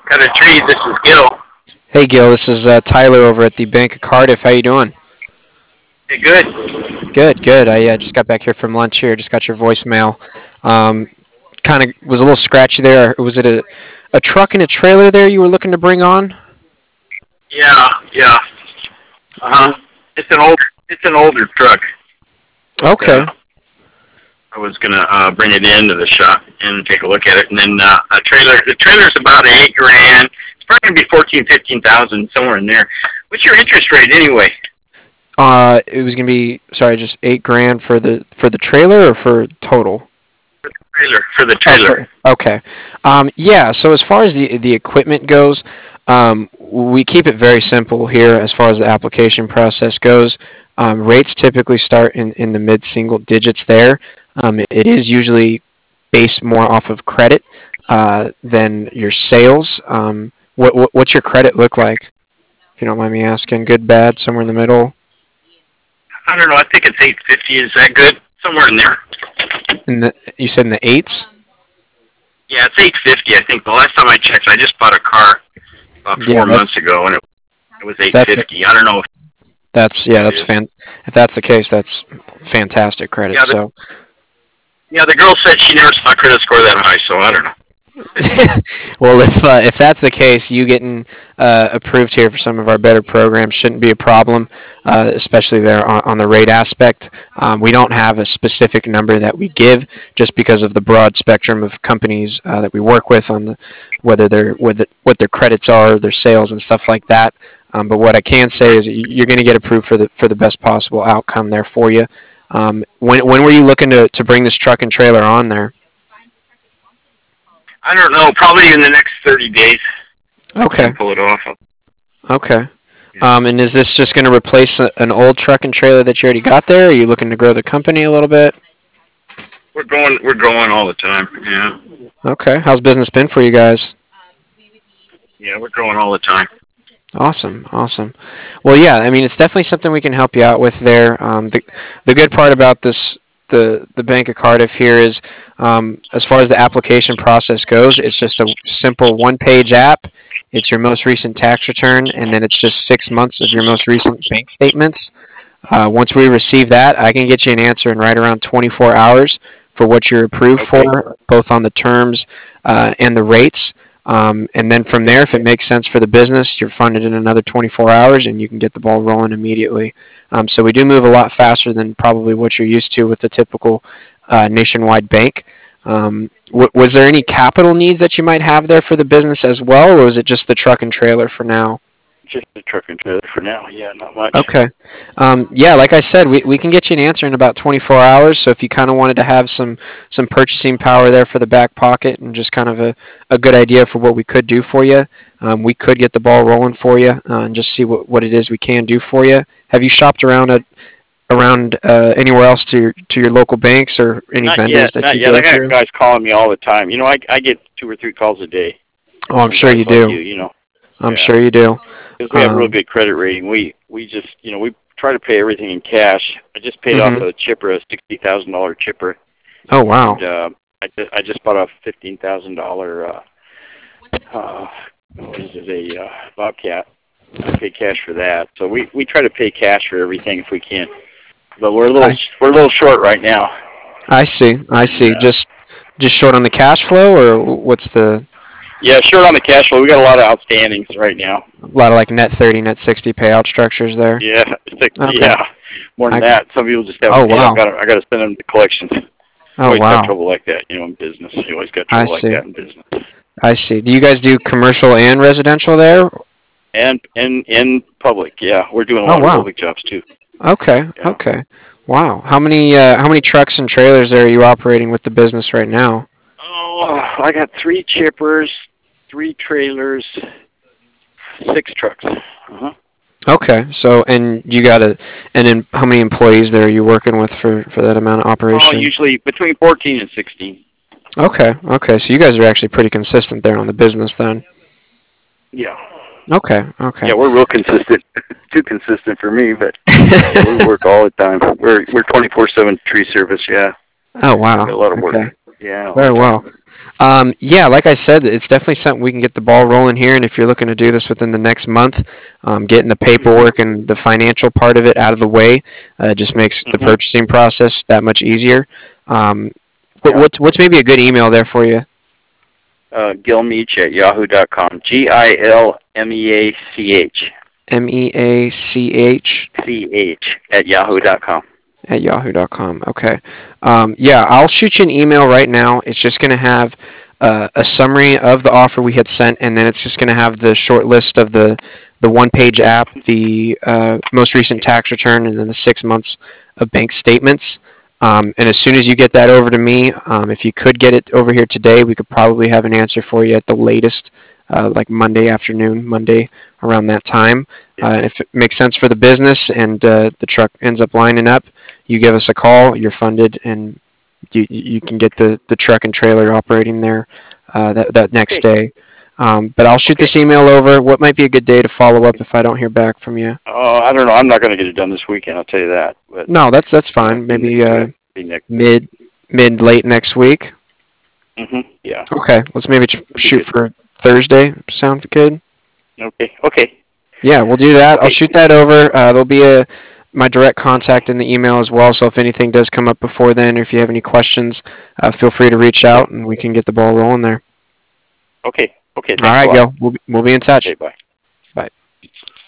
Cut a tree. This is Gil. Hey Gil, this is Tyler over at the Bank of Cardiff. How you doing? Hey, good. Good, good. I just got back here from lunch here. Just got your voicemail. Um, kind of was a little scratchy there. Was it a truck and a trailer there you were looking to bring on? Yeah, yeah. Uh huh. It's an older truck. Okay. I was gonna bring it into the shop and take a look at it, and then a trailer. The trailer's about 8 grand. It's probably gonna be 15,000 somewhere in there. What's your interest rate anyway? It was gonna be just 8 grand for the trailer or for total. For the trailer. Okay. Yeah. So as far as the equipment goes, we keep it very simple here as far as the application process goes. Rates typically start in the mid single digits there. It is usually based more off of credit than your sales. What's your credit look like? If you don't mind me asking, good, bad, somewhere in the middle. I don't know. I think it's 850. Is that good? Somewhere in there. You said in the eights. Yeah, it's 850. I think the last time I checked, I just bought a car about Yeah, 4 months ago, and it was that's 850. I don't know if it that's is. fan. If that's the case, that's fantastic credit. Yeah, So the girl said she never saw a credit score that high, so I don't know. well, if that's the case, you getting approved here for some of our better programs shouldn't be a problem, especially there on the rate aspect. We don't have a specific number that we give just because of the broad spectrum of companies that we work with on the whether they're what their credits are, their sales, and stuff like that. But what I can say is you're going to get approved for the best possible outcome there for you. When were you looking to bring this truck and trailer on there? I don't know. Probably in the next 30 days, I Okay. can pull it off. Okay. Yeah. And is this just going to replace an old truck and trailer that you already got there? Or are you looking to grow the company a little bit? We're going all the time. Yeah, Okay. How's business been for you guys? yeah, we're growing all the time. Awesome. Awesome. Well, yeah. I mean, it's definitely something we can help you out with there. The good part about the Bank of Cardiff here is, as far as the application process goes, it's just a simple one-page app. It's your most recent tax return, and then it's just 6 months of your most recent bank statements. Once we receive that, I can get you an answer in right around 24 hours for what you're approved Okay. for, both on the terms and the rates. And then from there, if it makes sense for the business, you're funded in another 24 hours and you can get the ball rolling immediately. So we do move a lot faster than probably what you're used to with the typical nationwide bank. Was there any capital needs that you might have there for the business as well, or was it just the truck and trailer for now? Just a truck and trailer for now. Yeah, not much. Okay. Yeah, like I said, we can get you an answer in about 24 hours. So if you kind of wanted to have some purchasing power there for the back pocket and just kind of a good idea for what we could do for you, we could get the ball rolling for you and just see what it is we can do for you. Have you shopped around anywhere else to your local banks or any Not vendors yet. that Not you yet. go I got through? guys calling me all the time. I get 2 or 3 calls a day Oh, I'm from sure guys you like do. you. I'm Yeah, sure you do. because we have real Um, good credit rating. We just we try to pay everything in cash. I just paid off hmm a chipper, a $60,000 chipper, Oh, and wow. I just bought a $15,000 what is it, a Bobcat. I paid cash for that. So we try to pay cash for everything if we can. But I, we're a little short right now. I see. I And see. Just short on the cash flow, or what's the yeah, short on the cash flow. We got a lot of outstandings right now. a lot of like net 30, net 60 payout structures there? Yeah, Okay. yeah, more than I that. Some people just haven't Oh, paid. wow. I got to send them to collections. Oh, Always got wow. trouble like that, in business. You always got I trouble like see. that in business. I see. Do you guys do commercial and residential there? And in public, yeah, we're doing a Oh, lot of wow. public jobs too. Okay. Yeah. Okay. Wow. How many trucks and trailers are you operating with the business right now? Oh, I got 3 chippers, 3 trailers, 6 trucks. Uh-huh. Okay. So, and you got and then how many employees there are you working with for that amount of Oh, operation? usually between 14 and 16. Okay. Okay. So you guys are actually pretty consistent there on the business then. Yeah. Okay. Okay. Yeah, we're real consistent. Too consistent for me, but yeah, we work all the time. We're 24/7 tree service. Yeah, Oh, we got wow. a lot of work. Okay. Yeah, all the Very time. well. Yeah, like I said, it's definitely something we can get the ball rolling here. And if you're looking to do this within the next month, getting the Mm-hmm. paperwork and the financial part of it out of the way just makes the Mm-hmm. purchasing process that much easier. Um, Yeah. what's maybe a good email there for you? Gilmeach@yahoo.com. Gilmeach. MEACH Ch@yahoo.com. at yahoo.com. Okay. Yeah, I'll shoot you an email right now. It's just going to have a summary of the offer we had sent, and then it's just going to have the short list of the one-page app, the most recent tax return, and then the 6 months of bank statements. And as soon as you get that over to me, if you could get it over here today, we could probably have an answer for you at the latest, like Monday afternoon, Monday around that time. If it makes sense for the business and the truck ends up lining up, you give us a call, you're funded, and you can get the truck and trailer operating there that next Okay. day. But I'll shoot Okay. this email over. What might be a good day to follow up if I don't hear back from you? I don't know. I'm not going to get it done this weekend. I'll tell you that. But No, that's fine. be Maybe next week. Be next week. mid late next week. Yeah. Okay, let's maybe That'd be shoot good. for Thursday. Sound good? Okay. Okay. Yeah, we'll do that. I'll Okay. shoot that over. There'll be my direct contact in the email as well. So if anything does come up before then, or if you have any questions, feel free to reach Okay. out and we can get the ball rolling there. Okay. Okay. All Thanks a right, lot. Gil. We'll be in touch. Okay. Bye. Bye.